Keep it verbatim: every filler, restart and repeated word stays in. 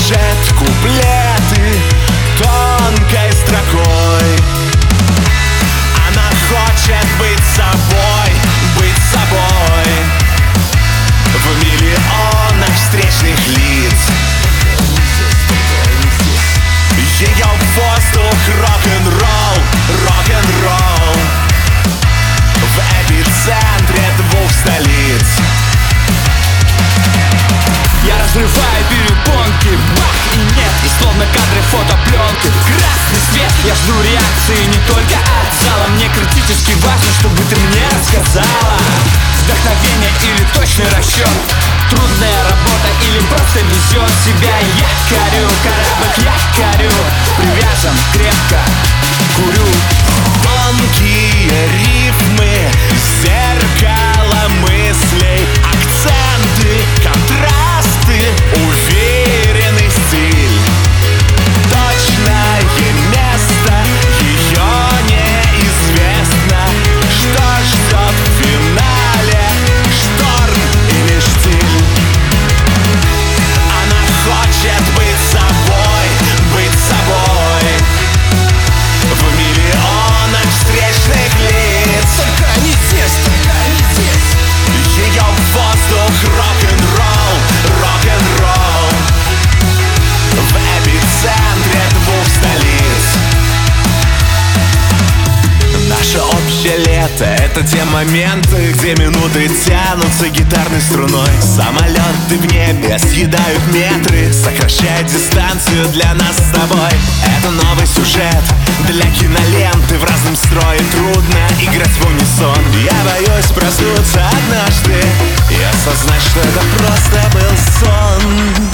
пишет куплеты тонкой строкой. Она хочет быть собой, быть собой в миллионах встречных лиц. Ее воздух рок-н-ролл, рок-н-ролл в эпицентре двух столиц. Я разрываю перепонки, бах и нет. И словно кадры фотопленки, красный свет. Я жду реакции не только от зала. Мне критически важно, чтобы ты мне рассказала. Вдохновение или точный расчет, трудная работа или просто везет. Себя якорю, корабль якорю, привязан крепко, курю. Тонкие рифмы, зеркало мыслей, акценты, контрасты, уверенный стиль. Точное место ее неизвестно. Что ждет в финале, шторм или штиль? Она хочет быть собой, быть собой в миллионах встречных лиц. Только они здесь, только они здесь. Ее воздух рок-н-ролл, рок-н-ролл в эпицентре двух столиц. Наше общее лето — это те моменты, где минуты тянутся гитарной струной. Самолеты в небе съедают метры, сокращают дистанцию для нас с тобой. Это новый сюжет для киноленты. В разном строе трудно играть в унисон. Я боюсь проснуться однажды и осознать, что это просто был сон.